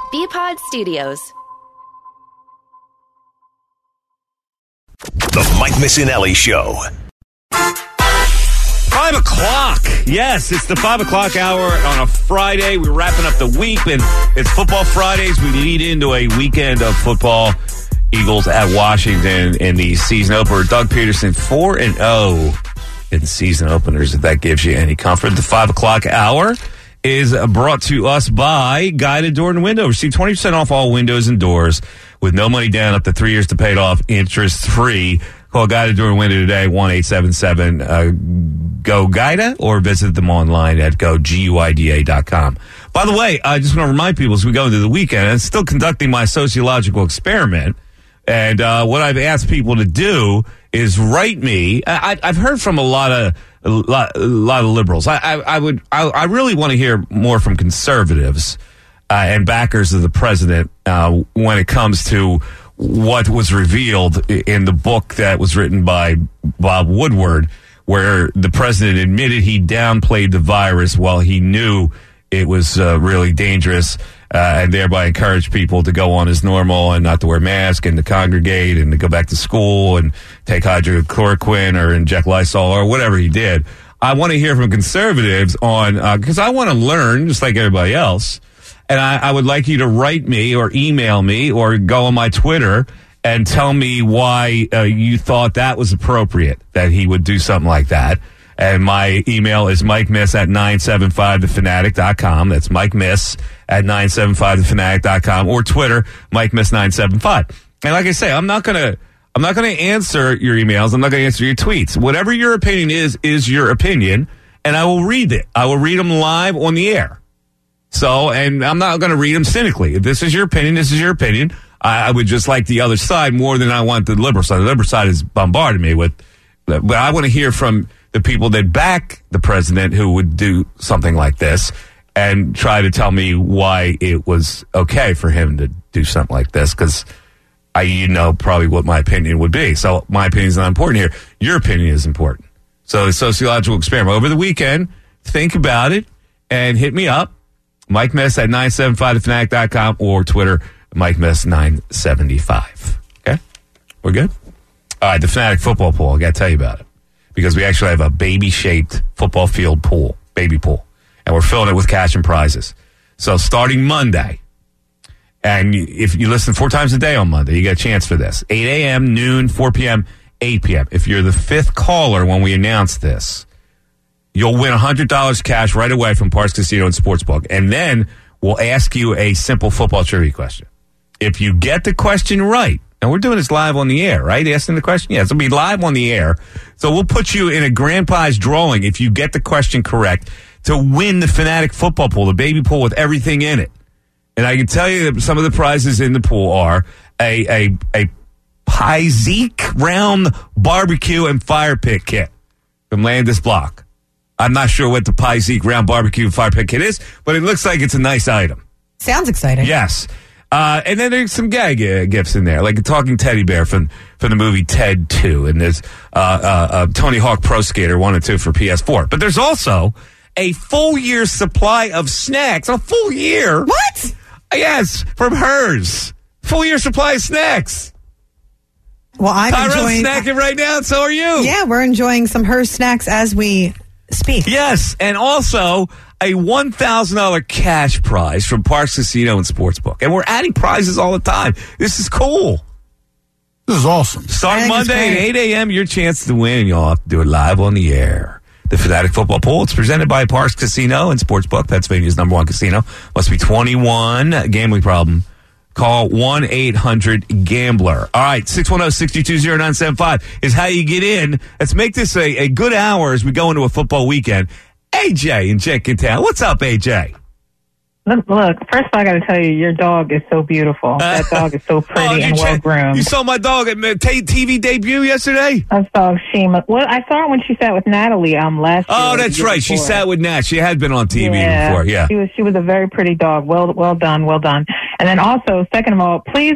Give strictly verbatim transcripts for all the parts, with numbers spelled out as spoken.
B-Pod Studios. The Mike Missinelli Show. Five o'clock. Yes, it's the five o'clock hour on a Friday. We're wrapping up the week, and it's Football Fridays. We lead into a weekend of football. Eagles at Washington in the season opener. Doug Peterson, four and oh in season openers, if that gives you any comfort. The five o'clock hour is brought to us by Guided Door and Window. Receive twenty percent off all windows and doors with no money down, up to three years to pay it off, interest free. Call Guided Door and Window today, one eight seven seven uh, go guida, or visit them online at go guida dot com. By the way, I just want to remind people as we go into the weekend, I'm still conducting my sociological experiment. And uh, what I've asked people to do is write me. I, I've heard from a lot of a lot, a lot of liberals. I, I, I would. I, I really want to hear more from conservatives uh, and backers of the president uh, when it comes to what was revealed in the book that was written by Bob Woodward, where the president admitted he downplayed the virus while he knew it was uh, really dangerous. Uh, and thereby encourage people to go on as normal and not to wear masks and to congregate and to go back to school and take hydrochloroquine or inject Lysol or whatever he did. I want to hear from conservatives on, because uh, I want to learn just like everybody else. And I, I would like you to write me or email me or go on my Twitter and tell me why uh, you thought that was appropriate, that he would do something like that. And my email is Mike Miss at nine seven five the fanatic dot com. That's Mike Miss at nine seven five the fanatic dot com, or Twitter, Mike Miss nine seven five. And like I say, I'm not gonna I'm not gonna answer your emails. I'm not gonna answer your tweets. Whatever your opinion is, is your opinion, and I will read it. I will read them live on the air. So, and I'm not gonna read them cynically. If this is your opinion, this is your opinion. I, I would just like the other side more than I want the liberal side. The liberal side has bombarded me with, but I want to hear from the people that back the president who would do something like this and try to tell me why it was okay for him to do something like this, because I, you know, probably what my opinion would be. So my opinion is not important here. Your opinion is important. So the sociological experiment over the weekend, think about it and hit me up. Mike Miss at nine seven five the fanatic dot com or Twitter, Mike Miss nine seventy-five. Okay? We're good? All right, the Fanatic football pool, I got to tell you about it. Because we actually have a baby-shaped football field pool, baby pool, and we're filling it with cash and prizes. So starting Monday, and if you listen four times a day on Monday, you get a chance for this. eight a.m., noon, four p.m., eight p.m. If you're the fifth caller when we announce this, you'll win one hundred dollars cash right away from Parks Casino and Sportsbook. And then we'll ask you a simple football trivia question. If you get the question right, and we're doing this live on the air, right? Asking the question? Yeah, it's going to be live on the air. So we'll put you in a grand prize drawing if you get the question correct to win the Fanatic football pool, the baby pool with everything in it. And I can tell you that some of the prizes in the pool are a a, a Piezeek round barbecue and fire pit kit from Landis Block. I'm not sure what the Piezeek round barbecue and fire pit kit is, but it looks like it's a nice item. Sounds exciting. Yes. Uh, and then there's some gag uh, gifts in there, like a talking teddy bear from, from the movie Ted two. And there's uh, uh, uh, Tony Hawk Pro Skater one and two for P S four. But there's also a full year supply of snacks. A full year. What? Yes, from hers. Full year supply of snacks. Well, I'm Tyrone's enjoying... snacking right now, and so are you. Yeah, we're enjoying some her snacks as we speak. Yes, and also a one thousand dollars cash prize from Parks Casino and Sportsbook. And we're adding prizes all the time. This is cool. This is awesome. Start Monday at eight a.m., your chance to win, and you'll have to do it live on the air. The Fanatic Football Pool. It's presented by Parks Casino and Sportsbook, Pennsylvania's number one casino. Must be twenty-one. Gambling problem. Call one eight hundred gambler. All right, six one zero, six two zero, nine seven five is how you get in. Let's make this a, a good hour as we go into a football weekend. A J in Jenkintown. What's up, A J? Look, look, first of all, I got to tell you, your dog is so beautiful. That dog is so pretty oh, and well-groomed. You saw my dog at my t- T V debut yesterday? I saw Shima. Well, I saw her when she sat with Natalie um, last year. Oh, that's right. She sat with Nat. She had been on T V yeah, before, yeah. She was, she was a very pretty dog. Well, well done, well done. And then also, second of all, please,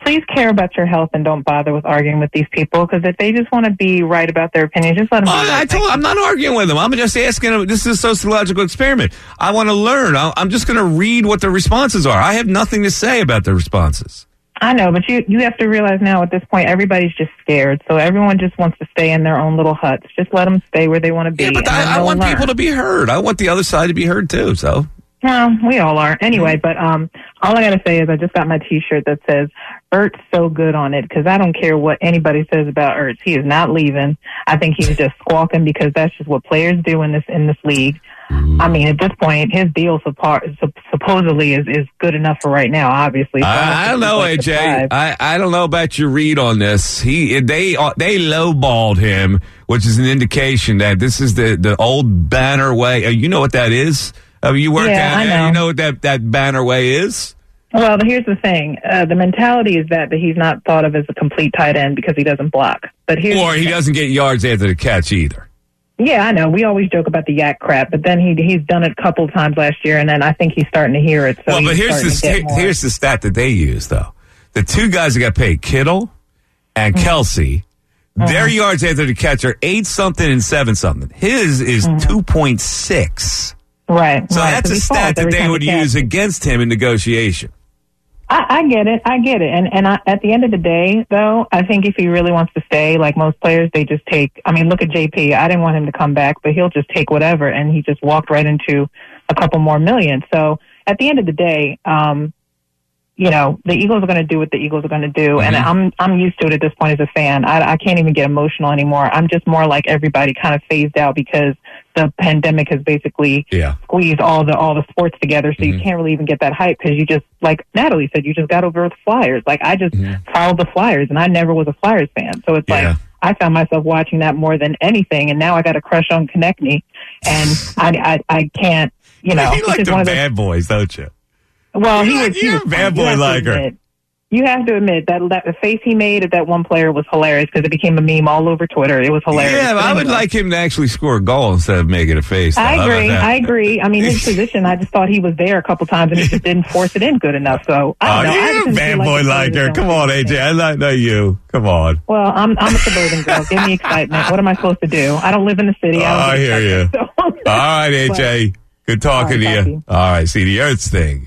please care about your health and don't bother with arguing with these people, because if they just want to be right about their opinion, just let them be Oh, right. I told, I'm not arguing with them. I'm just asking them. This is a sociological experiment. I want to learn. I'll, I'm just going to read what the responses are. I have nothing to say about the responses. I know, but you, you have to realize now at this point, everybody's just scared. So everyone just wants to stay in their own little huts. Just let them stay where they want to be. Yeah, but and I, I want people to be heard. I want the other side to be heard, too, so... Well, we all are. Anyway, but um, all I got to say is I just got my T-shirt that says, Ertz so good on it, because I don't care what anybody says about Ertz. He is not leaving. I think he's just squawking because that's just what players do in this in this league. I mean, at this point, his deal suppo- supposedly is, is good enough for right now, obviously. So I, I don't know, like A J. I, I don't know about your read on this. He They they lowballed him, which is an indication that this is the, the old banner way. You know what that is? Uh, you work Yeah, out I there. know. You know what that, that banner way is? Well, here's the thing. Uh, the mentality is that, that he's not thought of as a complete tight end because he doesn't block. But here's Or the he thing. doesn't get yards after the catch either. Yeah, I know. We always joke about the yak crap, but then he he's done it a couple times last year, and then I think he's starting to hear it. So well, but he's here's the starting to get sta- more. here's the stat that they use though. The two guys that got paid, Kittle and Mm-hmm. Kelsey, their yards after the catch are eight something and seven something. His is Mm-hmm. two point six. Right. So right. that's a he falls stat that every they time would he use catches. against him in negotiation. I, I get it. I get it. And and I, at the end of the day, though, I think if he really wants to stay, like most players, they just take. I mean, look at J P. I didn't want him to come back, but he'll just take whatever, and he just walked right into a couple more million. So at the end of the day, um, you know, the Eagles are going to do what the Eagles are going to do, and I'm I'm used to it at this point as a fan. I, I can't even get emotional anymore. I'm just more like everybody, kind of phased out because the pandemic has basically Yeah. squeezed all the all the sports together, so you can't really even get that hype because you just, like Natalie said, you just got over the Flyers. Like I just followed the Flyers, and I never was a Flyers fan, so it's Yeah. like I found myself watching that more than anything, and now I got a crush on Konechny, and I, I I can't, you know, you it's like just the one of those- bad boys, don't you? well, You he like- was. He you're was a bad funny. You boy have to liker. admit- You have to admit that, that the face he made at that one player was hilarious because it became a meme all over Twitter. It was hilarious. Yeah, but But I would anyway. like him to actually score a goal instead of making a face. I How about agree. that? I agree. I mean, his position, I just thought he was there a couple times and he just didn't force it in good enough. So, I Oh, don't know. I you're just a didn't bad feel like boy the like her. players Come don't on, do A J. anything. I like know you. Come on. Well, I'm I'm a suburban girl. Give me excitement. What am I supposed to do? I don't live in the city. Oh, I, don't I get hear you. excitement, so- All right, A J. Good talking All right, to talk you. to you. All right, see, the Earths thing.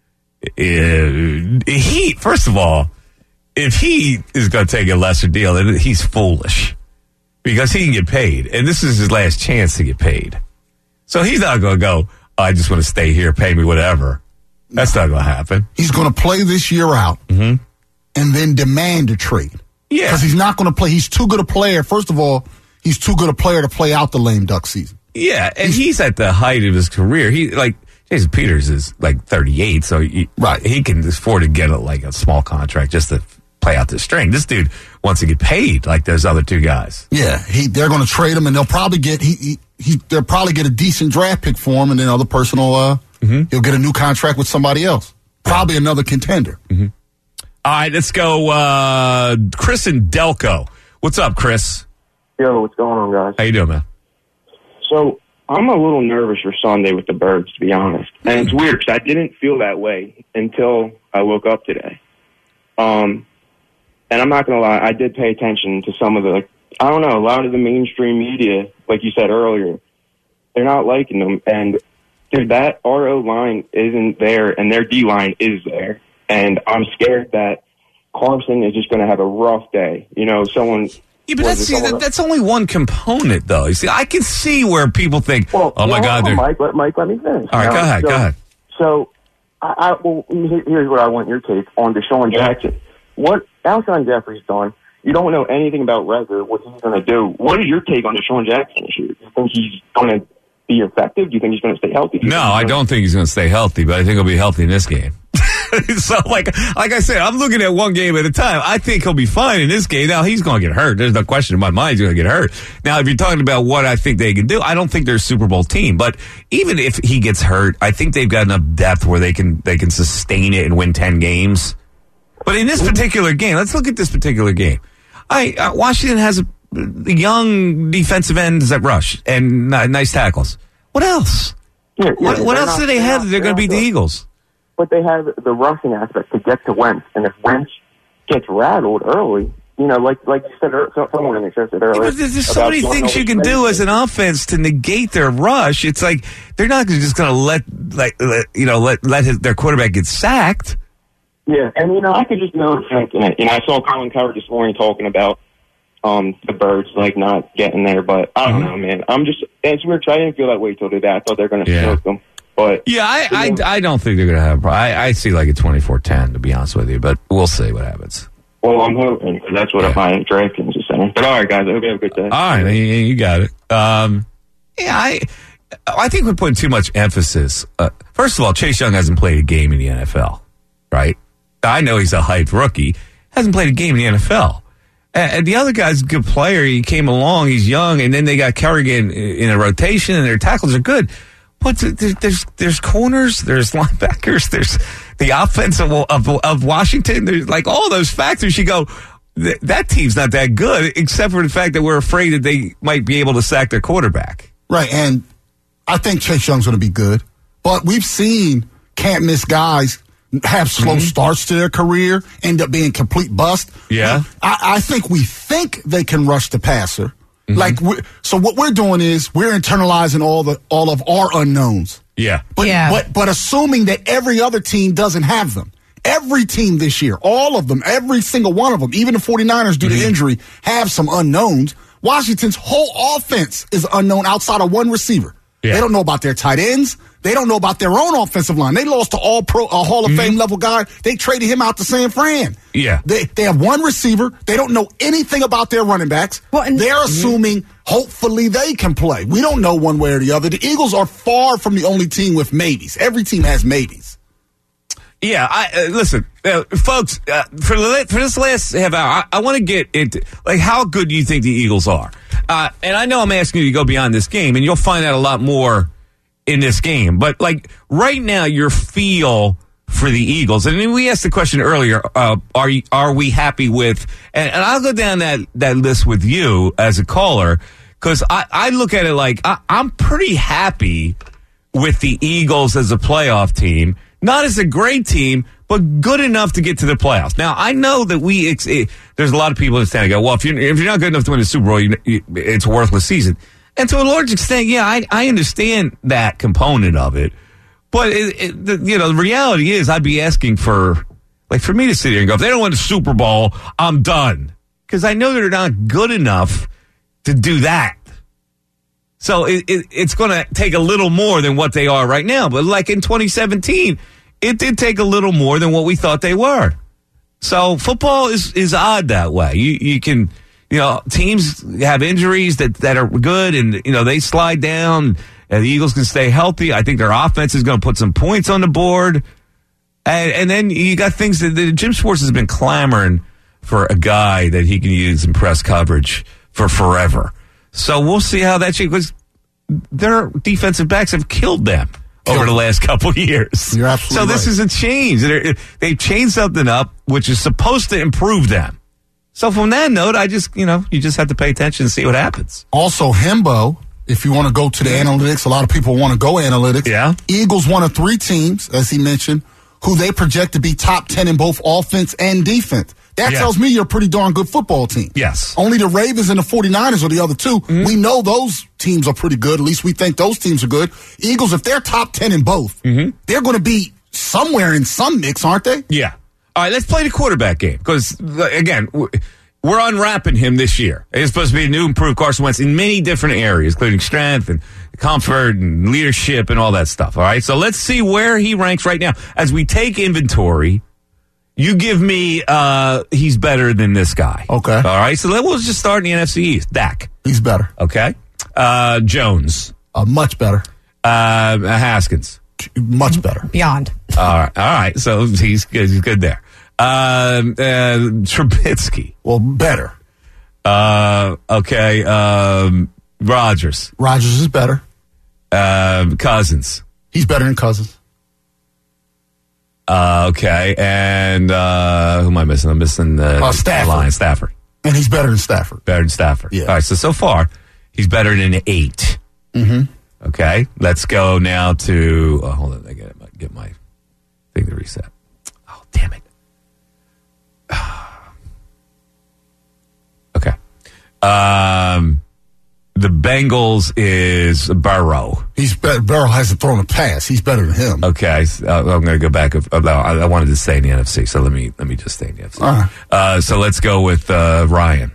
Uh, he, first of all, if he is going to take a lesser deal, then he's foolish because he can get paid. And this is his last chance to get paid. So he's not going to go, oh, I just want to stay here, pay me whatever. That's not going to happen. He's going to play this year out and then demand a trade. Yeah. Because he's not going to play. He's too good a player. First of all, he's too good a player to play out the lame duck season. Yeah, and he's at the height of his career. He like Jason Peters is like thirty-eight, so he, Right. he can afford to get a, like a small contract just to play out the string. This dude wants to get paid like those other two guys. Yeah, he, they're going to trade him, and they'll probably get he, he, he they'll probably get a decent draft pick for him, and then other person will uh, he'll get a new contract with somebody else, probably another contender. All right, let's go. Uh, Chris and Delco. What's up, Chris? Yo, what's going on, guys? How you doing, man? So I'm a little nervous for Sunday with the Birds, to be honest. And it's weird because I didn't feel that way until I woke up today. Um, and I'm not going to lie, I did pay attention to some of the, like, I don't know, a lot of the mainstream media, like you said earlier, they're not liking them. And, dude, that R O line isn't there, and their D line is there. And I'm scared that Carson is just going to have a rough day. You know, someone... Yeah, but was that's it see, someone- that, that's only one component, though. You see, I can see where people think, Well, "Oh my well, God!" hold on, they're Mike, let, Mike, let me finish. all right. Now, Go ahead. so, Go ahead. So, I, I, well, here- here's what I want your take on Deshaun Jackson. What Alshon Jeffrey's done, you don't know anything about Rezer, what he's going to do. What is your take on Deshaun Jackson this year? Do you think he's going to be effective? Do you think he's going to stay healthy? Do you No, think he's I gonna- don't think he's going to stay healthy, but I think he'll be healthy in this game. So, like, like I said, I'm looking at one game at a time. I think he'll be fine in this game. Now, he's going to get hurt. There's no question in my mind he's going to get hurt. Now, if you're talking about what I think they can do, I don't think they're a Super Bowl team. But even if he gets hurt, I think they've got enough depth where they can they can sustain it and win ten games. But in this particular game, let's look at this particular game. I uh, Washington has a, a young defensive ends that rush and uh, nice tackles. What else? Yeah, yeah, What, what they're else not- do they they're have not- that they're going to beat not the good. Eagles? But they have the rushing aspect to get to Wentz. And if Wentz gets rattled early. You know, like like you said, ear- someone in the show said earlier. Yeah, but there's so about many going things you over can do space. as an offense to negate their rush. It's like they're not just going to let, like, let, you know, let let his, their quarterback get sacked. Yeah, and you know, I could just know thinking it. You know, I saw Colin Coward this morning talking about um the Birds like not getting there, but I don't Mhm. know, man. I'm just it's weird. 'Cause I didn't feel that way till today. I thought they were going to Yeah. smoke them, but Yeah, I, I, I don't think they're going to have a problem. I, I see like a twenty-four ten, to be honest with you, but we'll see what happens. well, I'm hoping because that's what Yeah. my DraftKings is saying. But all right, guys, I hope you have a good day. All right, you, you got it. Um, yeah, I I think we're putting too much emphasis. Uh, first of all, Chase Young hasn't played a game in the N F L, right? I know he's a hyped rookie. Hasn't played a game in the N F L. And, and the other guy's a good player. He came along. He's young. And then they got Kerrigan in a rotation, and their tackles are good. But there's there's, there's corners, there's linebackers, there's the offense of, of, of Washington. There's like all those factors. You go, th- that team's not that good, except for the fact that we're afraid that they might be able to sack their quarterback. Right, and I think Chase Young's going to be good. But we've seen can't miss guys have slow Mm-hmm. starts to their career, end up being complete bust. Yeah. I, I think we think they can rush the passer. Mm-hmm. Like, we so what we're doing is we're internalizing all the all of our unknowns. Yeah. But, Yeah. but but assuming that every other team doesn't have them. Every team this year, all of them, every single one of them, even the 49ers due Mm-hmm. to injury, have some unknowns. Washington's whole offense is unknown outside of one receiver. Yeah. They don't know about their tight ends. They don't know about their own offensive line. They lost to all pro, a Hall of Fame level guy. They traded him out to San Fran. Mm-hmm. Yeah. They they have one receiver. They don't know anything about their running backs. Well, and- They're assuming hopefully they can play. We don't know one way or the other. The Eagles are far from the only team with maybes. Every team has maybes. Yeah, I uh, listen, uh, folks. Uh, for the, for this last half hour, I, I want to get into like how good do you think the Eagles are? Uh, and I know I'm asking you to go beyond this game, and you'll find out a lot more in this game. But like right now, your feel for the Eagles, and then we asked the question earlier: uh, Are you, are we happy with? And, and I'll go down that that list with you as a caller because I, I look at it like I, I'm pretty happy with the Eagles as a playoff team. Not as a great team, but good enough to get to the playoffs. Now, I know that we, it's, it, there's a lot of people that stand and go, well, if you're, if you're not good enough to win the Super Bowl, you, you, it's a worthless season. And to a large extent, yeah, I, I understand that component of it. But, it, it, the, you know, the reality is I'd be asking for, like, for me to sit here and go, if they don't win the Super Bowl, I'm done. Because I know they're not good enough to do that. So it, it, it's going to take a little more than what they are right now. But like in twenty seventeen, it did take a little more than what we thought they were. So football is, is odd that way. You you can, you know, teams have injuries that, that are good and, you know, they slide down and the Eagles can stay healthy. I think their offense is going to put some points on the board. And, and then you got things that, that Jim Schwartz has been clamoring for a guy that he can use in press coverage for forever. So we'll see how that changes. Their defensive backs have killed them over the last couple of years. You're absolutely so this right. is a change. They're, they've changed something up, which is supposed to improve them. So from that note, I just, you know, you just have to pay attention and see what happens. Also, Hembo, if you want to go to the analytics, a lot of people want to go analytics. Yeah. Eagles one of three teams, as he mentioned, who they project to be top ten in both offense and defense. That Yeah. tells me you're a pretty darn good football team. Yes. Only the Ravens and the 49ers are the other two. Mm-hmm. We know those teams are pretty good. At least we think those teams are good. Eagles, if they're top ten in both, mm-hmm. they're going to be somewhere in some mix, aren't they? Yeah. All right, let's play the quarterback game. Because, again, we're unwrapping him this year. It's supposed to be a new, improved Carson Wentz in many different areas, including strength and comfort and leadership and all that stuff. All right, so let's see where he ranks right now. As we take inventory, you give me uh, he's better than this guy. Okay. All right, so let's just start in the N F C East. Dak. He's better. Okay. Uh, Jones. Uh, much better. Uh, Haskins. Much better. Beyond. All right, all right, so he's good, he's good there. Um, uh, Trubisky. Well, better. Uh, okay. Um, Rodgers. Rodgers is better. Um, Cousins. He's better than Cousins. Uh, okay. And, uh, who am I missing? I'm missing the Uh, Stafford. line. Stafford. And he's better than Stafford. Better than Stafford. Yeah. All right. So, so far, he's better than eight. Mm-hmm. Okay. Let's go now to, oh, hold on. I get my, get my thing to reset. Oh, damn it. Um, the Bengals is Burrow. He's better. Burrow hasn't thrown a pass. He's better than him. Okay, so, uh, I'm going to go back. Uh, I, I wanted to stay in the N F C, so let me let me just stay in the N F C. Uh-huh. Uh, so let's go with uh, Ryan.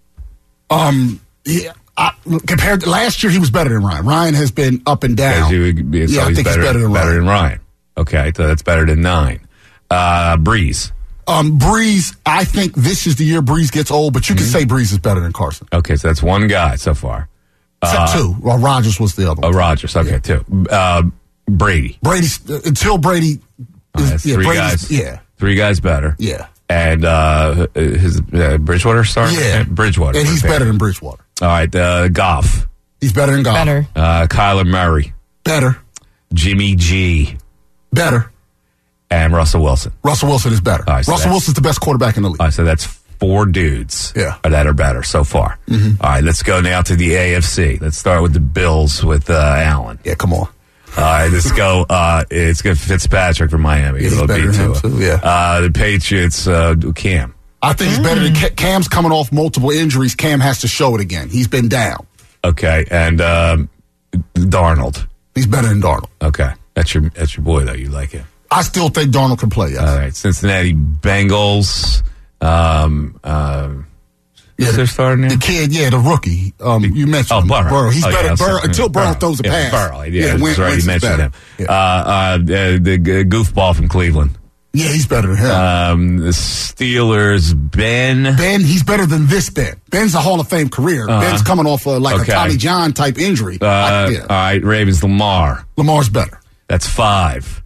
Um, yeah, I, compared to last year, he was better than Ryan. Ryan has been up and down. You, so yeah, he's I think better, he's better than better Ryan. than Ryan. Okay, so that's better than nine. Uh, Breeze. Um, Breeze, I think this is the year Breeze gets old, but you Mm-hmm. can say Breeze is better than Carson. Okay, so that's one guy so far. Except Uh, two. Well, Rodgers was the other Oh, one. Rodgers. Okay, two. Uh, Brady. Brady's uh, until Brady. Oh, Is, that's yeah, three Brady's, guys. Yeah, Three guys better. yeah, And uh, his uh, Bridgewater star. yeah. Bridgewater. and he's Okay. better than Bridgewater. All right, uh, Goff. He's better than Goff. Better. Uh, Kyler Murray. Better. Jimmy G. Better. And Russell Wilson. Russell Wilson is better. All right, so Russell that's- Wilson's the best quarterback in the league. All right, so that's four dudes Yeah. that are better so far. Mm-hmm. All right, let's go now to the A F C. Let's start with the Bills with uh, Allen. Yeah, come on. All right, let's go. Uh, it's good Fitzpatrick for Miami. Yeah, he's It'll better be than him, Tua. too, yeah. Uh, the Patriots, uh, Cam. I think he's better than Ca- Cam's coming off multiple injuries. Cam has to show it again. He's been down. Okay, and um, Darnold. He's better than Darnold. Okay, that's your that's your boy though. You like him. I still think Darnold can play, yes. All right, Cincinnati Bengals. Um, um, Yeah, is there starting there? The kid, yeah, the rookie. Um, you mentioned Oh, him. Burrow. He's Oh, better yeah, than Burrow so- until Burrow Burrow. throws a yeah, pass. Burrow, yeah, that's Wentz- right. Wentz You is mentioned better. him. Yeah. Uh, uh, the, the g- goofball from Cleveland. Yeah, he's better than him. Um, the Steelers, Ben. Ben, he's better than this Ben. Ben's a Hall of Fame career. Ben's coming off uh, like Okay. a Tommy John type injury. Uh, I- yeah. All right, Ravens, Lamar. Lamar's better. That's five.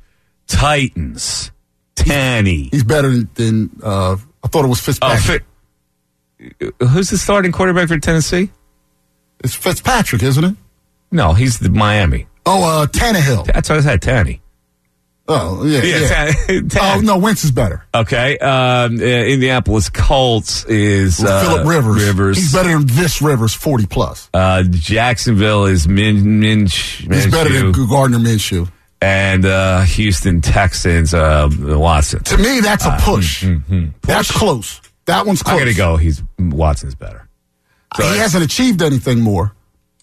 Titans, Tanny. He's better than, than uh, I thought it was Oh, Fitzpatrick. Fi- who's the starting quarterback for Tennessee? It's Fitzpatrick, isn't it? No, he's the Miami. Oh, uh, Tannehill. That's what I said, Tanny. Oh, yeah. Yeah, yeah. Tan- Oh, Tanny. no, Wentz is better. Okay, um, uh, Indianapolis Colts is uh, Phillip Rivers. Rivers. He's better than this Rivers, forty plus. Uh, Jacksonville is Min, Minch, He's better than Gardner Minshew. and uh, Houston Texans uh, Watson. To me, that's a push. mm-hmm. That's close. That one's close. I gotta go. He's Watson's better. So he that's- hasn't achieved anything more.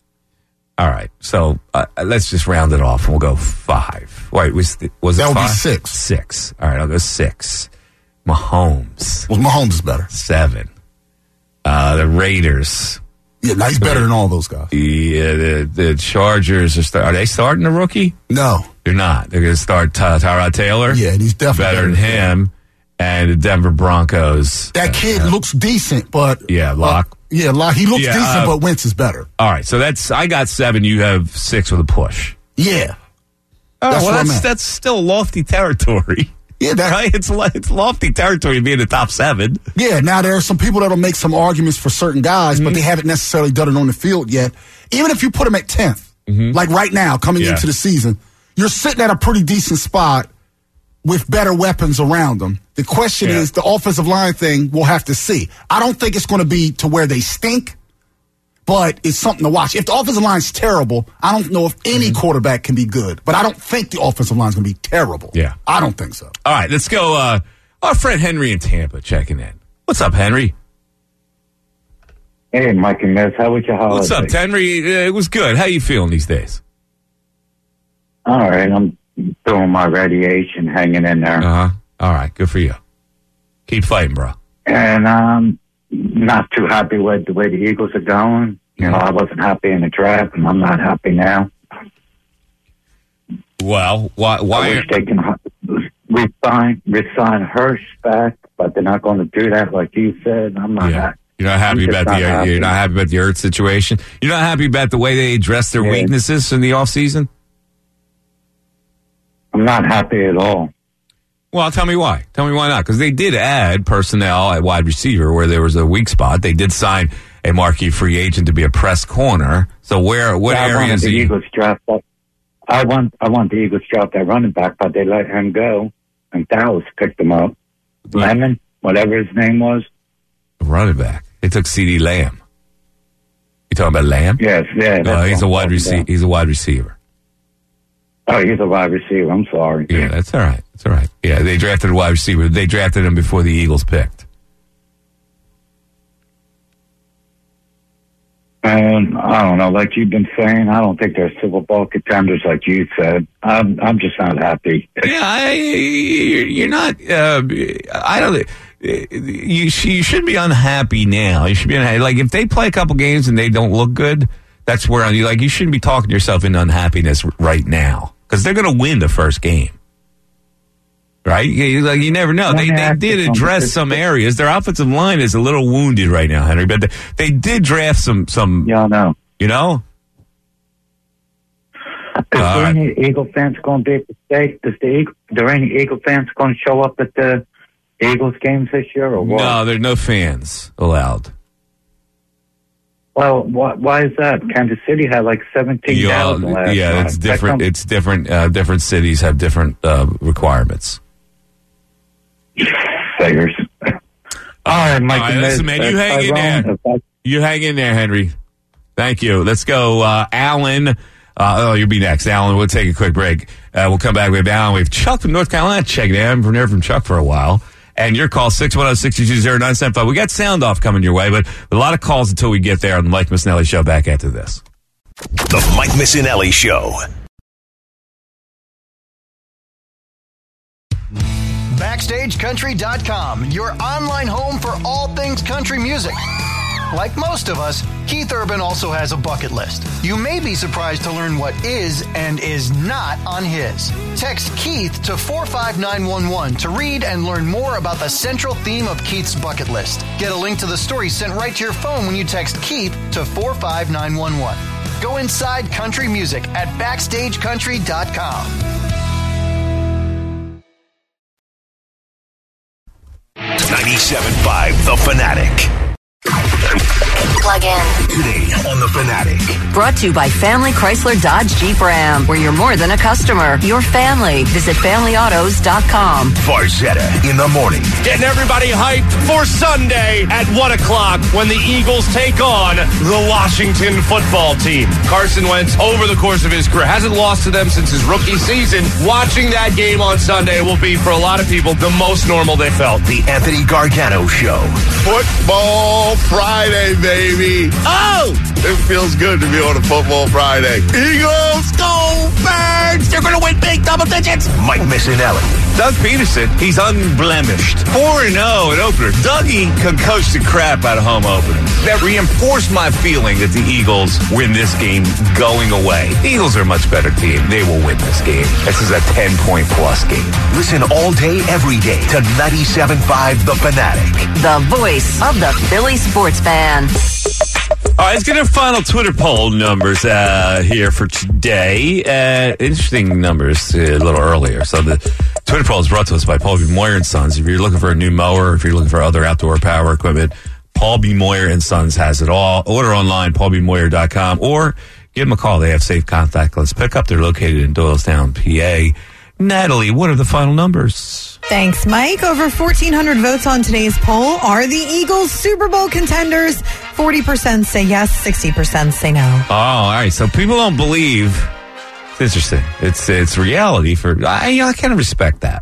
All right, so uh, let's just round it off, and we'll go five. Wait, was, was it That would be five? six. Six. All right, I'll go six. Mahomes, Well, Mahomes is better. seven. Uh, the Raiders. Yeah, now he's better than all those guys. Yeah, the, the Chargers are. Start, are they starting a rookie? No. They're not. They're going to start Ty- Tyrod Taylor. Yeah, and he's definitely better than him. And the Denver Broncos. That kid looks decent, but Yeah, Locke. Uh, yeah, Locke. He looks Yeah, decent, uh, but Wentz is better. All right, so that's I got seven. You have six with a push. Yeah, Oh, That's well, where I'm that's at. that's still lofty territory. yeah, that, Right? It's lo- it's lofty territory to be in the top seven. yeah. Now there are some people that'll make some arguments for certain guys, Mm-hmm. but they haven't necessarily done it on the field yet. Even if you put them at tenth, like right now, coming Mm-hmm. Yeah. into the season, you're sitting at a pretty decent spot with better weapons around them. The question Yeah. is the offensive line thing. We'll have to see. I don't think it's going to be to where they stink, but it's something to watch. If the offensive line's terrible, I don't know if any Mm-hmm. quarterback can be good. But I don't think the offensive line's going to be terrible. Yeah. I don't think so. All right, let's go. Uh, our friend Henry in Tampa checking in. What's up, Henry? Hey, Mike and Miz, how was your holiday? What's up, Henry? Uh, it was good. How you feeling these days? All right, I'm doing my radiation, hanging in there. Uh huh. All right, good for you. Keep fighting, bro. And um, not too happy with the way the Eagles are going. You know, I wasn't happy in the draft, and I'm not happy now. Well, why? I Why? wish they can resign, resign Hirsch back, but they're not going to do that, like you said. I'm not Yeah. happy. You're not happy I'm just about not the happy. you're not happy about the Earth situation. You're not happy about the way they address their Yeah. weaknesses in the off season. I'm not happy at all. Well, tell me why. Tell me why not? Because they did add personnel at wide receiver where there was a weak spot. They did sign a marquee free agent to be a press corner. So where, what Yeah, I wanted areas? the are you- Eagles draft that. I want, I want the Eagles draft that running back, but they let him go, and Dallas picked him up. Lemon, whatever his name was. running back. They took C D Lamb. You talking about Lamb? Yes, yeah. No, that's he's what a I'm wide talking receiver. about. He's a wide receiver. Oh, he's a wide receiver. I'm sorry. Yeah, that's all right. That's all right. Yeah, they drafted a wide receiver. They drafted him before the Eagles picked. And I don't know, like you've been saying, I don't think they're Super Bowl contenders like you said. I'm I'm just not happy. Yeah, I, you're not. Uh, I don't. You, you should be unhappy now. You should be unhappy. Like if they play a couple games and they don't look good, that's where you like. You shouldn't be talking yourself into unhappiness right now because they're going to win the first game. Right? You, like you never know. They they did address some areas. Their offensive line is a little wounded right now, Henry. But they, they did draft some some. Yeah, I know. You know. Is there uh, any Eagle fans going to be at the state? Is the Eagle, are there any Eagle fans going to show up at the Eagles games this year, or what? No, there are no fans allowed. Well, why, why is that? Kansas City had like seventeen thousand last Yeah, night. it's different. It's different. Uh, different cities have different uh, requirements. Figures. All right, Mike. All right, listen, man, you hang in there. You hang in there, Henry. Thank you. Let's go, uh, Alan. Uh, oh, you'll be next, Alan. We'll take a quick break. Uh, we'll come back with Alan. We have Chuck from North Carolina checking in. I haven't heard from Chuck for a while. And your call, six one zero, six two zero, nine seven five. We got sound off coming your way, but a lot of calls until we get there on the Mike Missinelli Show back after this. The Mike Missinelli Show. Backstage Country dot com, your online home for all things country music. Like most of us, Keith Urban also has a bucket list. You may be surprised to learn what is and is not on his. Text Keith to four five nine one one to read and learn more about the central theme of Keith's bucket list. Get a link to the story sent right to your phone when you text Keith to four five nine one one. Go inside country music at Backstage Country dot com. ninety-seven point five The Fanatic. Plug in. Today on The Fanatic. Brought to you by Family Chrysler Dodge Jeep Ram, where you're more than a customer. You're family. Visit family autos dot com. Farzetta in the morning. Getting everybody hyped for Sunday at one o'clock when the Eagles take on the Washington football team. Carson Wentz, over the course of his career, hasn't lost to them since his rookie season. Watching that game on Sunday will be, for a lot of people, the most normal they felt. The Anthony Gargano Show. Football Friday, baby. Oh! It feels good to be on a Football Friday. Eagles, go Birds! They're going to win big double digits. Mike Missinelli. Doug Peterson, he's unblemished. four and oh at opener. Dougie can coach the crap out of home openers. That reinforced my feeling that the Eagles win this game going away. The Eagles are a much better team. They will win this game. This is a ten-point plus game. Listen all day, every day to ninety-seven point five The Fanatic. The voice of the Philly sports fan. All right, let's get our final Twitter poll numbers uh, here for today. Uh, interesting numbers uh, a little earlier. So the Twitter poll is brought to us by Paul B. Moyer and Sons. If you're looking for a new mower, if you're looking for other outdoor power equipment, Paul B. Moyer and Sons has it all. Order online, paul b moyer dot com, or give them a call. They have safe contactless pickup. They're located in Doylestown, P A. Natalie, what are the final numbers? Thanks, Mike. Over fourteen hundred votes on today's poll. Are the Eagles Super Bowl contenders? forty percent say yes, sixty percent say no. Oh, all right. So people don't believe. It's interesting. It's it's reality for. I, you know, I kind of respect that.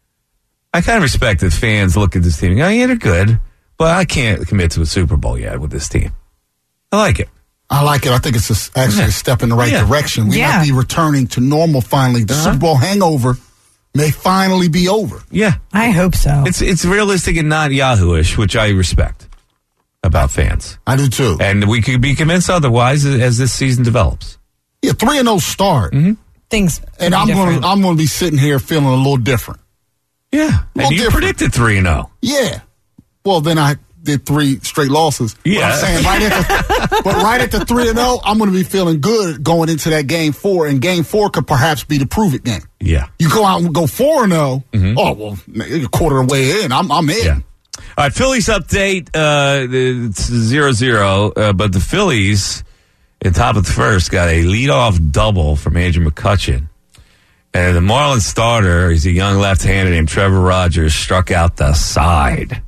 I kind of respect that fans look at this team and go, yeah, they're good, but I can't commit to a Super Bowl yet with this team. I like it. I like it. I think it's a, actually Yeah. a step in the right Yeah. direction. We Yeah. might be returning to normal finally. The Uh-huh. Super Bowl hangover may finally be over. Yeah. I hope so. It's it's realistic and not Yahoo-ish, which I respect about fans. I do too. And we could be convinced otherwise as, as this season develops. Yeah, three and oh start. Mm-hmm. Things And I'm going to I'm going to be sitting here feeling a little different. Yeah. And Well, you different. predicted three and oh. Yeah. Well, then I did three straight losses. But Yeah. I'm saying right at the, but right at the three and oh, I'm going to be feeling good going into that game four, and game four could perhaps be the prove it game. Yeah. You go out and go four and oh. Oh well, you're a quarter of the way in. I'm I'm in. Yeah. All right, Phillies update. Uh, it's zero zero, uh, but the Phillies, in top of the first, got a leadoff double from Andrew McCutchen. And the Marlins starter, he's a young left-hander named Trevor Rogers, struck out the side.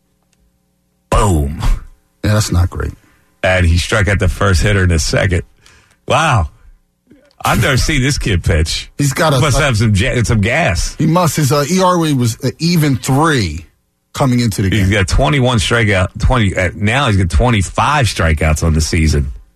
Boom. Yeah, that's not great. And he struck out the first hitter in the second. Wow. I've never seen this kid pitch. He's got a Must a- have some ja- some gas. He must. His uh, E R A was uh, even three coming into the game. He's got twenty-one strikeout. Twenty uh, now he's got twenty-five strikeouts on the season.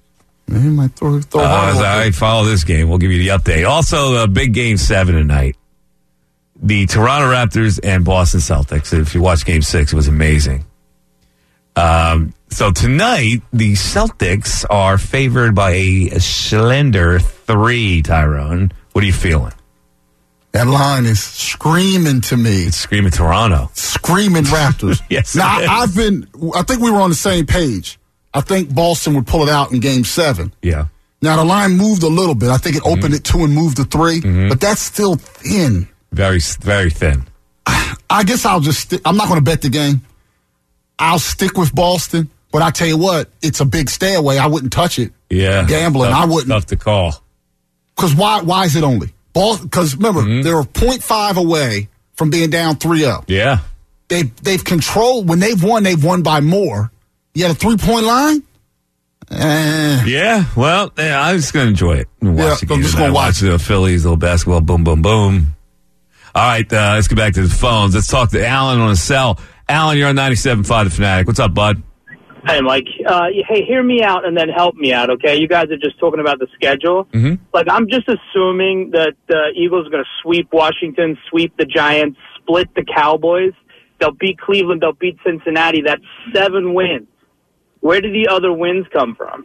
He might throw, throw Uh, hard all right, follow this game. We'll give you the update. Also, uh, big game seven tonight. The Toronto Raptors and Boston Celtics. If you watch game six, it was amazing. Um, so tonight, the Celtics are favored by a slender three, Tyrone. What are you feeling? That line is screaming to me. It's screaming Toronto. Screaming Raptors. Yes, Now, it is. I've been, I think we were on the same page. I think Boston would pull it out in game seven. Yeah. Now, the line moved a little bit. I think it opened Mm-hmm. at two and moved to three, Mm-hmm. but that's still thin. Very, very thin. I guess I'll just stick. I'm not going to bet the game. I'll stick with Boston, but I tell you what, it's a big stay away. I wouldn't touch it. Yeah. Gambling, tough, I wouldn't. Tough to call. Because why, why is it only? Because remember, Mm-hmm. they're point five away from being down three oh. Yeah. They've, they've controlled, when they've won, they've won by more. You had a three-point line? Eh. Yeah, well, yeah, I'm just going to enjoy it. Watch Yeah, the game I'm just tonight. gonna watch the Phillies, little basketball, boom, boom, boom. All right, uh, let's get back to the phones. Let's talk to Alan on the cell. Alan, you're on ninety-seven point five The Fanatic. What's up, bud? Hey, Mike. Uh, hey, hear me out and then help me out, okay? You guys are just talking about the schedule. Mm-hmm. Like, I'm just assuming that the Eagles are going to sweep Washington, sweep the Giants, split the Cowboys. They'll beat Cleveland. They'll beat Cincinnati. That's seven wins. Where do the other wins come from?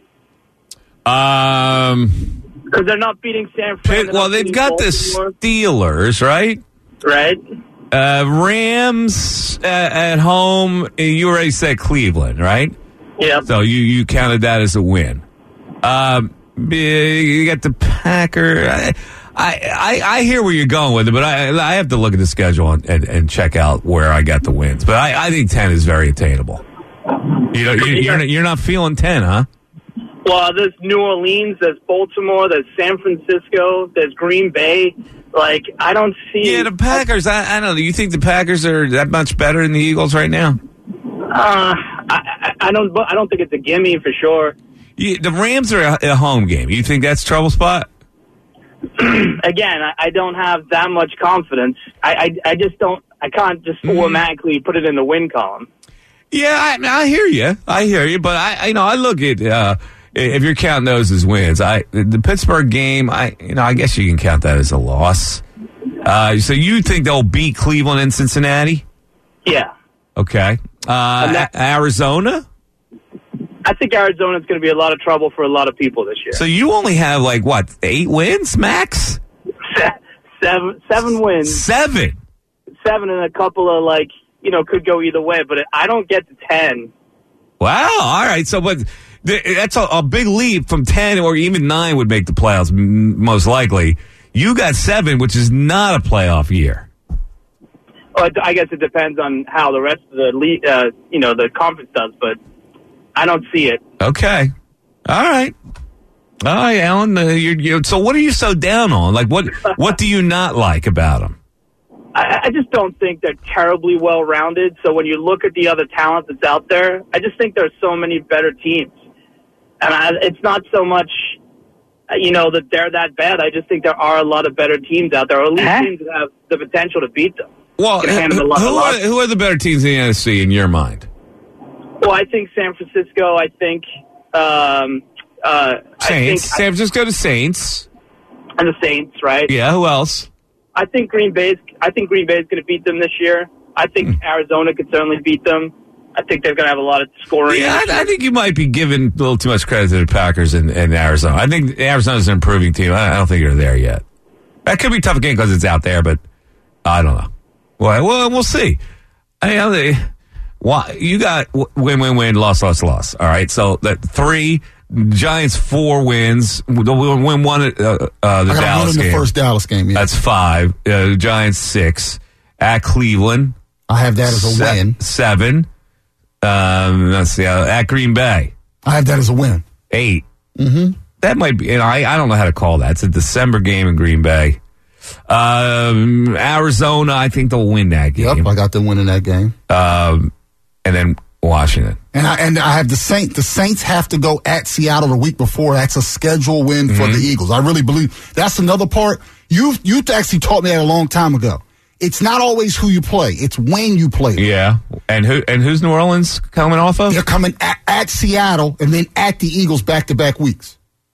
Um, Because they're not beating San Fran. Pitt, well, they've got the Steelers, right? Right. Uh, Rams uh, at home. You already said Cleveland, right? Yeah. So you, you counted that as a win. Um, you got the Packer. I, I I hear where you're going with it, but I I have to look at the schedule and, and, and check out where I got the wins. But I, I think ten is very attainable. You know, you, you're not, you're not feeling ten, huh? Well, there's New Orleans, there's Baltimore, there's San Francisco, there's Green Bay. Like, I don't see... Yeah, the Packers, I, I don't know. You think the Packers are that much better than the Eagles right now? Uh, I, I don't I don't think it's a gimme for sure. You, the Rams are a, a home game. You think that's trouble spot? Again, I, I don't have that much confidence. I, I, I just don't... I can't just Mm-hmm. automatically put it in the win column. Yeah, I, I hear you. I hear you. But I, I know I look at uh, if you're counting those as wins. I the Pittsburgh game. I you know I guess you can count that as a loss. Uh, so you think they'll beat Cleveland and Cincinnati? Yeah, Okay. Uh, that- A- Arizona. I think Arizona's going to be a lot of trouble for a lot of people this year. So you only have like what eight wins max? seven seven wins, Seven. seven, and a couple of like you know could go either way. But I don't get to ten. Wow. All right. So, but th- that's a, a big leap from ten or even nine would make the playoffs m- most likely. You got seven, which is not a playoff year. Well, I guess it depends on how the rest of the league, uh, you know, the conference does, but I don't see it. Okay. All right. All right, Alan. Uh, you're, you're, so, what are you so down on? Like, what what do you not like about them? I, I just don't think they're terribly well rounded. So when you look at the other talent that's out there, I just think there's so many better teams, and I, it's not so much, uh, you know, that they're that bad. I just think there are a lot of better teams out there, or at least Huh? teams that have the potential to beat them. Well, Can who, handle a lot- a who lot. are, who are the better teams in the N F C in your mind? Well, I think San Francisco. I think. Um, uh, Saints. I think San Francisco to Saints. and the Saints, right? Yeah. Who else? I think Green Bay. I think Green Bay is going to beat them this year. I think Hmm. Arizona could certainly beat them. I think they're going to have a lot of scoring. Yeah, I, I think you might be giving a little too much credit to the Packers in, in Arizona. I think Arizona's an improving team. I, I don't think they're there yet. That could be a tough game because it's out there, but I don't know. Well, well we'll see. I mean, they, why, you got win, win, win, loss, loss, loss. All right, so that three, Giants four wins. We'll win one at uh, uh, the I got Dallas one in the game. first Dallas game. Yeah. That's five. Uh, Giants six. At Cleveland. I have that as a se- win. Seven. Um, let's see. Uh, at Green Bay. I have that as a win. Eight. Mm-hmm. That might be, you know, I, I don't know how to call that. It's a December game in Green Bay. Um, Arizona, I think they'll win that game. Yep, I got them winning that game. Um, and then Washington. And I and I have the Saints. The Saints have to go at Seattle the week before. That's a schedule win for Mm-hmm. the Eagles. I really believe that's another part. You you actually taught me that a long time ago. It's not always who you play; it's when you play. them. Yeah. And who and who's New Orleans coming off of? They're coming at, at Seattle and then at the Eagles back to back weeks.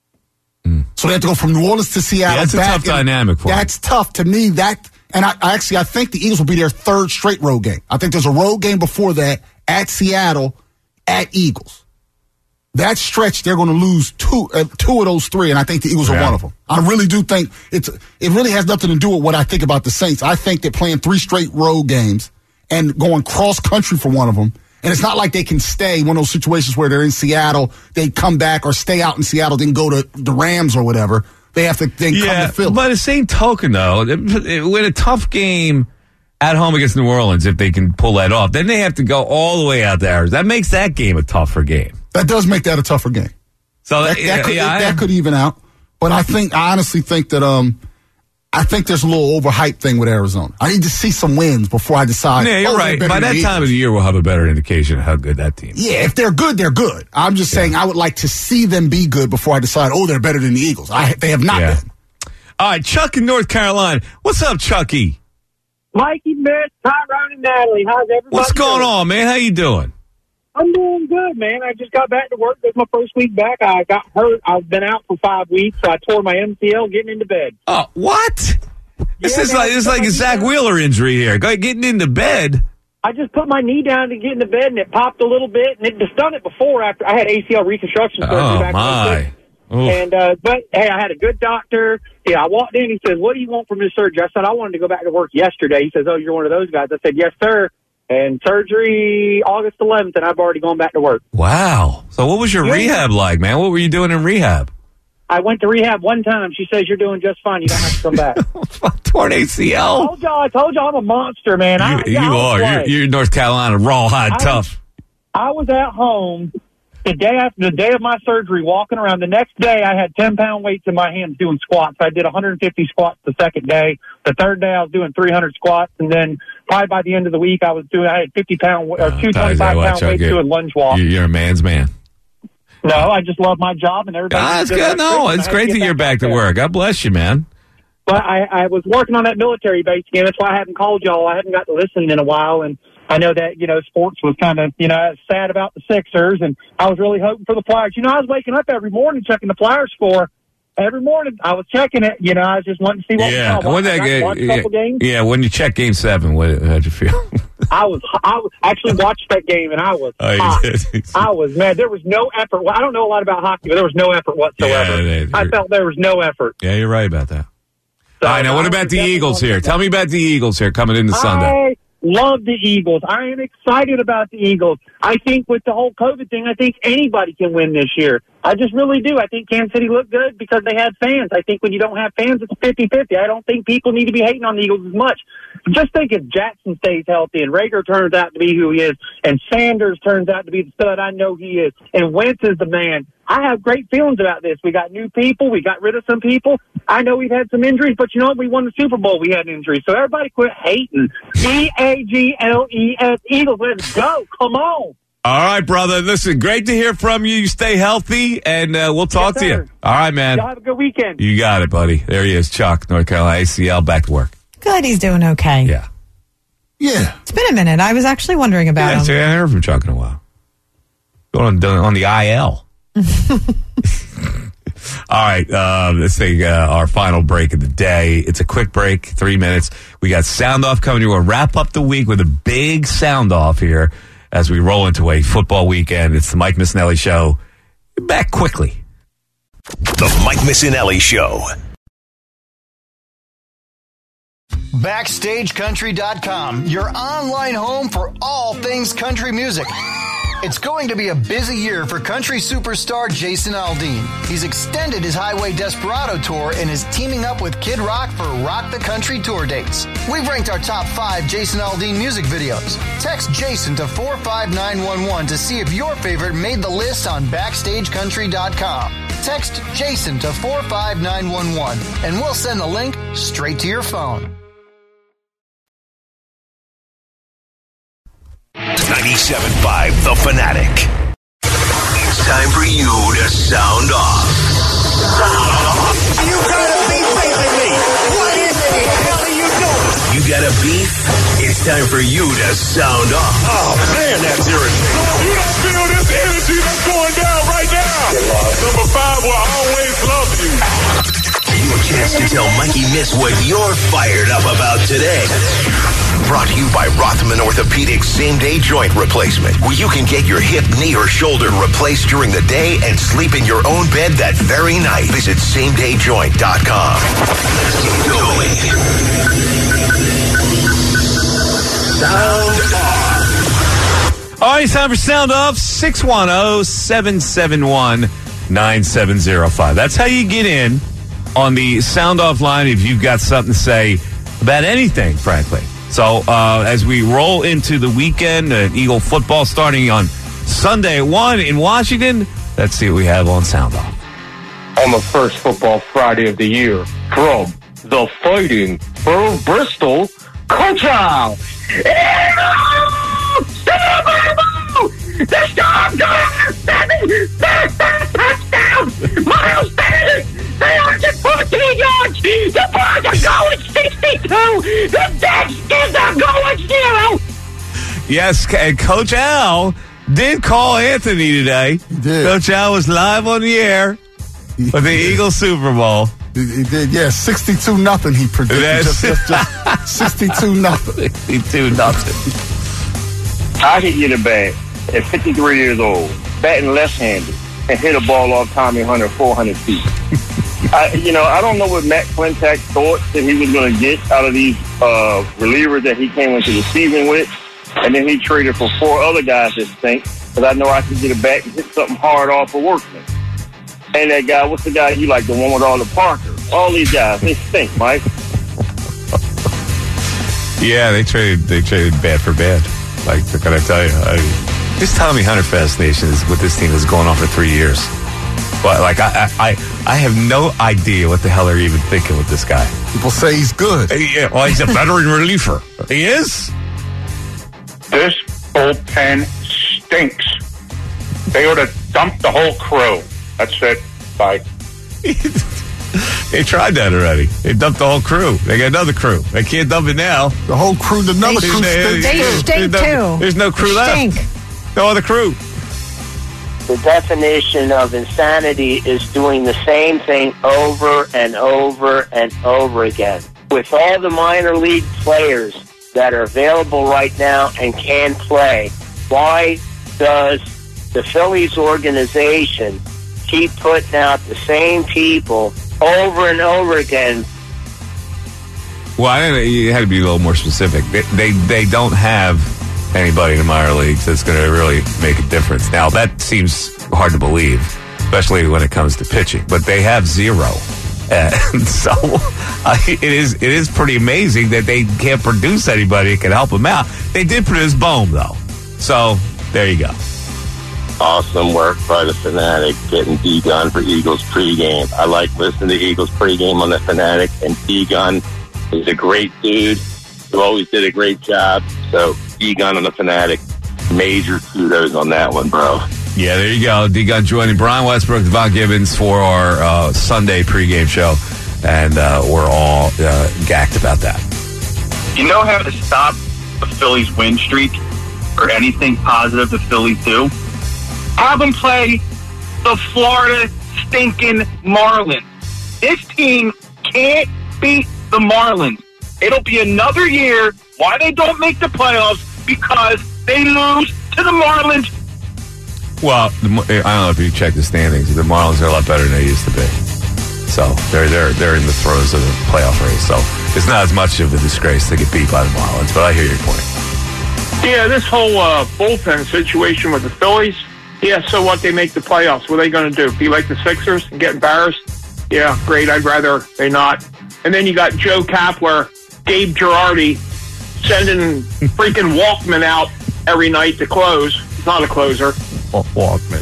Mm. So they have to go from New Orleans to Seattle. Yeah, that's a back, tough dynamic for That's them. tough to me. That and I, I actually I think the Eagles will be their third straight road game. I think there's a road game before that at Seattle, at Eagles. That stretch, they're going to lose two uh, two of those three, and I think the Eagles yeah. are one of them. I really do think it's it really has nothing to do with what I think about the Saints. I think that playing three straight road games and going cross country for one of them. And it's not like they can stay one of those situations where they're in Seattle, they come back or stay out in Seattle, then go to the Rams or whatever. They have to then yeah, come to Philly. By the same token, though, win a tough game at home against New Orleans, if they can pull that off, then they have to go all the way out to Arizona. That makes that game a tougher game. That does make that a tougher game. So that, yeah, that, could, yeah, that I, could even out. But I think, I honestly think that, um, I think there's a little overhyped thing with Arizona. I need to see some wins before I decide. Yeah, you're oh, right. By that time of the year, we'll have a better indication of how good that team is. Yeah, if they're good, they're good. I'm just yeah. saying I would like to see them be good before I decide, oh, they're better than the Eagles. I, they have not yeah. been. All right, Chuck in North Carolina. What's up, Chucky? Mikey, Mitch, Tyrone, and Natalie. How's everybody What's going doing? on, man? How you doing? I'm doing good, man. I just got back to work. This is my first week back. I got hurt. I've been out for five weeks, so I tore my M C L getting into bed. Oh, what? This yeah, is man, like this is like a Zach down. Wheeler injury here. Getting into bed. I just put my knee down to get into bed, and it popped a little bit, and it just done it before. After I had A C L reconstruction surgery oh, back my. Oof. And uh, but hey, I had a good doctor. Yeah, I walked in. He said, "What do you want from this surgery?" I said, "I wanted to go back to work yesterday." He says, "Oh, you're one of those guys." I said, "Yes, sir." And surgery August eleventh, and I've already gone back to work. Wow. So what was your yeah. rehab like, man? What were you doing in rehab? I went to rehab one time. She says, you're doing just fine. You don't have to come back. Torn A C L. I told y'all, I told y'all I'm a monster, man. You, I, you yeah, are. You're, you're North Carolina, rawhide I, tough. I was at home the day after the day of my surgery, walking around. The next day, I had ten pound weights in my hands doing squats. I did one hundred fifty squats the second day. The third day, I was doing three hundred squats, and then probably by the end of the week, I was doing. I had fifty pound or two twenty five pound weights doing lunge walks. You're a man's man. No, I just love my job and everybody. Ah, that's good. No, it's great that you're back to work. God bless you, man. But I, I was working on that military base again. That's why I haven't called y'all. I haven't got to listen in a while, and I know that, you know, sports was kind of, you know, I was sad about the Sixers, and I was really hoping for the Flyers. You know, I was waking up every morning checking the Flyers score. Every morning I was checking it. You know, I was just wanting to see what yeah. was going on. That, I watched a couple yeah, games. yeah, when you check Game Seven, what how'd you feel? I was, I was actually watched that game, and I was oh, hot. I was mad. There was no effort. Well, I don't know a lot about hockey, but there was no effort whatsoever. Yeah, I felt there was no effort. Yeah, you're right about that. So, All right, now what about the Eagles here? Tell me about the Eagles here coming into Sunday. I love the Eagles. I am excited about the Eagles. I think with the whole COVID thing, I think anybody can win this year. I just really do. I think Kansas City looked good because they had fans. I think when you don't have fans, it's fifty-fifty. I don't think people need to be hating on the Eagles as much. Just think if Jackson stays healthy and Rager turns out to be who he is and Sanders turns out to be the stud I know he is and Wentz is the man, I have great feelings about this. We got new people. We got rid of some people. I know we've had some injuries, but you know what? We won the Super Bowl. We had injuries. So everybody quit hating. E A G L E S, Eagles. Let's go. Come on. All right, brother. Listen, great to hear from you. You stay healthy, and uh, we'll talk yes, to you. All right, man. Y'all have a good weekend. You got it, buddy. There he is, Chuck, North Carolina, A C L, back to work. Good, he's doing okay. Yeah. Yeah. It's been a minute. I was actually wondering about yeah, him. So I haven't heard from Chuck in a while. Going on, on the I L. All right, uh, let's take uh, our final break of the day. It's a quick break, three minutes. We got Sound Off coming. We'll wrap up the week with a big Sound Off here as we roll into a football weekend. It's the Mike Missinelli Show. Back quickly. The Mike Missinelli Show. Backstage Country dot com, your online home for all things country music. It's going to be a busy year for country superstar Jason Aldean. He's extended his Highway Desperado tour and is teaming up with Kid Rock for Rock the Country tour dates. We've ranked our top five Jason Aldean music videos. Text Jason to four five nine one one to see if your favorite made the list on Backstage Country dot com. Text Jason to four five nine one one and we'll send the link straight to your phone. ninety-seven point five The Fanatic. It's time for you to sound off. You got a beef facing me. What in the hell are you doing? You got a beef? It's time for you to sound off. Oh, man, that's irritating. You don't feel this energy that's going down right now. Number five will always love you. Your chance to tell Mikey Miss what you're fired up about today. Brought to you by Rothman Orthopedics Same-Day Joint Replacement, where you can get your hip, knee, or shoulder replaced during the day and sleep in your own bed that very night. Visit same day joint dot com. Let's get going. Sound off. All right, it's time for Sound Off. six one zero, seven seven one, nine seven zero five. That's how you get in on the Sound Off line if you've got something to say about anything, frankly. So uh, as we roll into the weekend, uh, Eagle football starting on Sunday at one in Washington, let's see what we have on Sound Off. On the first football Friday of the year, from the Fighting Pearl Bristol, Coach Al. The Storm got seven first down touchdown. Miles Sanders, three hundred fourteen yards. The Birds are going sixty-two. The Redskins are going zero. Yes, and Coach Al did call Anthony today. He did. Coach Al was live on the air for the Eagles Super Bowl. He, he did, yeah, sixty-two nothing he predicted. Just, just, just sixty-two nothing. sixty-two nothing. I could get a bat at fifty-three years old, batting left-handed, and hit a ball off Tommy Hunter four hundred feet. I, you know, I don't know what Matt Klentak thought that he was going to get out of these uh, relievers that he came into the season with, and then he traded for four other guys that stink, because I know I could get a bat and hit something hard off of Workman. And that guy, what's the guy you like, the one with all the Parker? All these guys, they stink, Mike. Yeah, they traded they traded bad for bad. Like, what can I tell you? I, this Tommy Hunter fascination is what this team is going on for three years. But like, I, I I have no idea what the hell they're even thinking with this guy. People say he's good. Yeah, well, he's a veteran reliever. He is. This bullpen stinks. They ought to dump the whole crew. That's it. Bye. They tried that already. They dumped the whole crew. They got another crew. They can't dump it now. The whole crew, the another They crew stink. stinks. They too. stink There's no, too. there's no crew They left. stink. No other crew. The definition of insanity is doing the same thing over and over and over again. With all the minor league players that are available right now and can play, why does the Phillies organization keep putting out the same people over and over again? Well, I don't know, you had to be a little more specific. They, they they don't have anybody in the minor leagues that's going to really make a difference. Now, that seems hard to believe, especially when it comes to pitching. But they have zero, and so uh, it is it is pretty amazing that they can't produce anybody that can help them out. They did produce Bohm, though, so there you go. Awesome work by the Fanatic, getting D-Gun for Eagles pregame. I like listening to Eagles pregame on the Fanatic, and D-Gun is a great dude who always did a great job. So D-Gun on the Fanatic, major kudos on that one, bro. Yeah, there you go. D-Gun joining Brian Westbrook, Devon Gibbons for our uh, Sunday pregame show, and uh, we're all uh, gacked about that. You know how to stop the Phillies win streak or anything positive the Phillies do? Have them play the Florida stinking Marlins. This team can't beat the Marlins. It'll be another year why they don't make the playoffs, because they lose to the Marlins. Well, the, I don't know if you check the standings. The Marlins are a lot better than they used to be. So they're they're they're in the throes of the playoff race. So it's not as much of a disgrace to get beat by the Marlins. But I hear your point. Yeah, this whole uh, bullpen situation with the Phillies. Yeah, so what? They make the playoffs. What are they going to do? Be like the Sixers and get embarrassed? Yeah, great. I'd rather they not. And then you got Joe Kapler, Gabe Girardi, sending freaking Walkman out every night to close. He's not a closer. Walkman.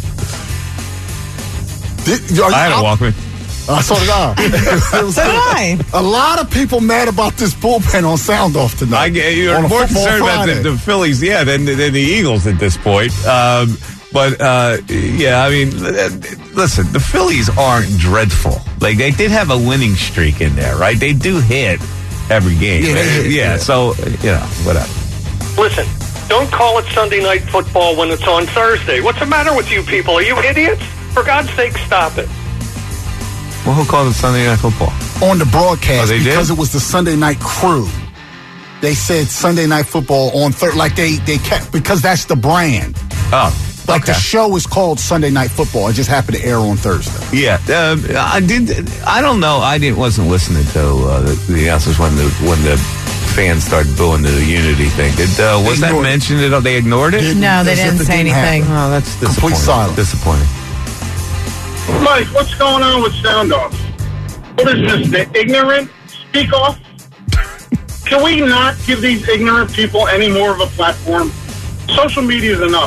Did, are you, I had a Walkman. I saw the guy. So did I. A lot of people mad about this bullpen on Sound Off tonight. I get you're on a more football concerned about Friday. the, the Phillies, yeah, than, than the Eagles at this point. Um, but uh, yeah, I mean, listen, the Phillies aren't dreadful. Like, they did have a winning streak in there, right? They do hit every game. Yeah, they hit, yeah, yeah. So you know, whatever. Listen, don't call it Sunday Night Football when it's on Thursday. What's the matter with you people? Are you idiots? For God's sake, stop it. Well, who called it Sunday Night Football? On the broadcast, Oh, they because did? it was the Sunday Night Crew. They said Sunday Night Football on third, like they they kept, because that's the brand. Oh, like okay. the show is called Sunday Night Football. It just happened to air on Thursday. Yeah, uh, I did. I don't know. I didn't wasn't listening to uh, the, the announcers when the when the fans started booing the Unity thing. Did uh, was that mentioned? It they ignored it. No, they didn't say anything. Oh, that's disappointing. Complete silence. Disappointing. Mike, what's going on with sound off? What is this, the ignorant speak off? Can we not give these ignorant people any more of a platform? Social media is enough.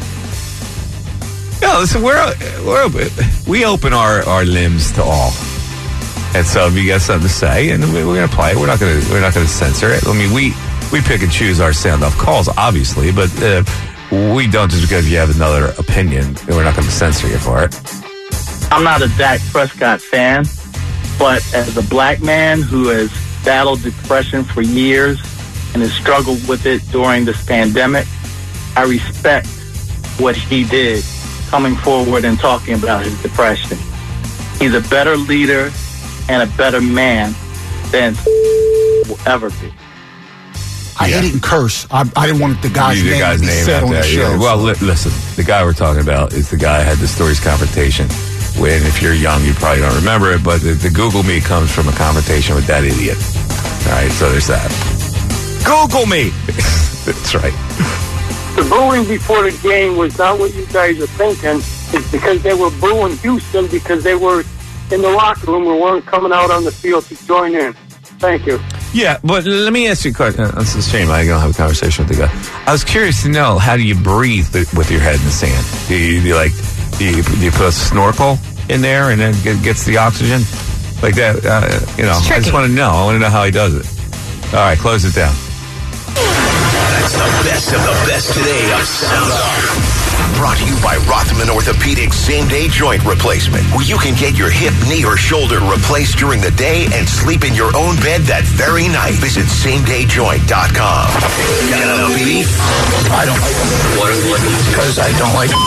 No, listen, we're we're open. We open our, our limbs to all, and so if you got something to say, and we, we're going to play it. We're not going to we're not going to censor it. I mean, we we pick and choose our sound off calls, obviously, but uh, we don't just because you have another opinion. We're not going to censor you for it. I'm not a Dak Prescott fan, but as a black man who has battled depression for years and has struggled with it during this pandemic, I respect what he did coming forward and talking about his depression. He's a better leader and a better man than will ever be. I Yeah. didn't curse. I, I didn't want the guy's the name guy's to be name said out on the there. show. Yeah. Well, li- listen, the guy we're talking about is the guy who had the stories confrontation. When, if you're young, you probably don't remember it, but the, the Google Me comes from a confrontation with that idiot. All right, so there's that. Google Me. That's right. The booing before the game was not what you guys are thinking. It's because they were booing Houston because they were in the locker room and weren't coming out on the field to join in. Thank you. Yeah, but let me ask you a question. It's a shame I don't have a conversation with the guy. I was curious to know, how do you breathe th- with your head in the sand? Do you, do you like, do you, do you put a snorkel in there and then get, gets the oxygen? Like that, uh, you know, I just want to know. I want to know how he does it. All right, close it down. That's the best of the best today of Sound Off. Brought to you by Rothman Orthopedics Same-Day Joint Replacement, where you can get your hip, knee, or shoulder replaced during the day and sleep in your own bed that very night. Visit same day joint dot com. Got a beef? I don't like them. What is it? Because I don't like them.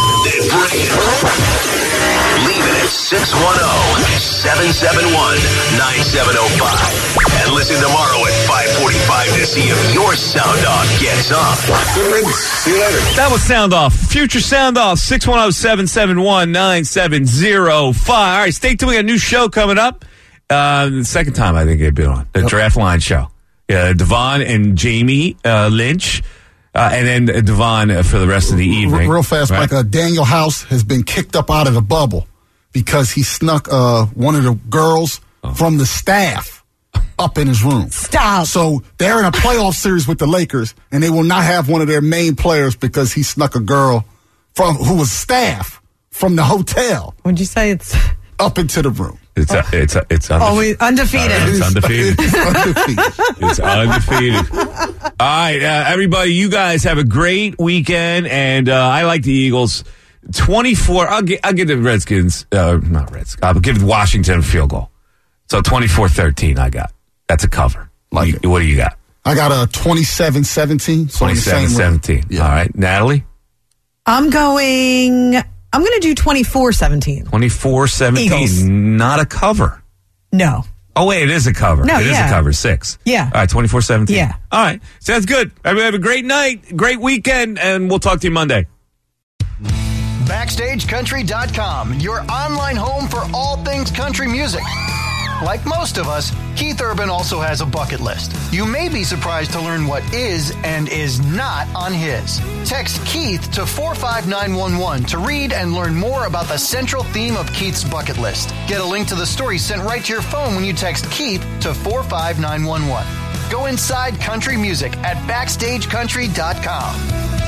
Leave it at six one zero, seven seven one, nine seven zero five. And listen tomorrow at five forty-five to see if your sound off gets on. See you later. That was Sound Off. Future Sound Off, six one zero, seven seven one, nine seven zero five. All right, stay tuned. We got a new show coming up. Uh, the second time I think they've been on. The Draft Line Show. Yeah, Devon and Jamie uh, Lynch. Uh, and then Devon uh, for the rest of the evening. Real fast, right? like uh, Daniel House has been kicked up out of the bubble because he snuck uh, one of the girls Oh. from the staff up in his room. Stop. So they're in a playoff series with the Lakers, and they will not have one of their main players because he snuck a girl from who was staff from the hotel. Would you say it's up into the room? It's a, it's a, it's undefeated. always undefeated? All right, it's undefeated. It's undefeated. It's undefeated. All right, uh, everybody, you guys have a great weekend, and uh, I like the Eagles. twenty-four. I'll give, I'll give the Redskins, uh, not Redskins. I'll give Washington a field goal. So twenty-four thirteen. I got. That's a cover. Like, what do you got? I got a twenty-seven seventeen. So twenty-seven seventeen. All right, Natalie. I'm going. I'm going to do twenty-four seventeen. twenty-four seventeen. Eagles. Not a cover. No. Oh, wait, it is a cover. No, it is yeah. a cover. Six. Yeah. All right, twenty-four seventeen. Yeah. All right. Sounds good. Everybody have a great night, great weekend, and we'll talk to you Monday. Backstage Country dot com, your online home for all things country music. Like most of us, Keith Urban also has a bucket list. You may be surprised to learn what is and is not on his. Text Keith to four five nine one one to read and learn more about the central theme of Keith's bucket list. Get a link to the story sent right to your phone when you text Keith to four five nine one one. Go inside country music at Backstage Country dot com.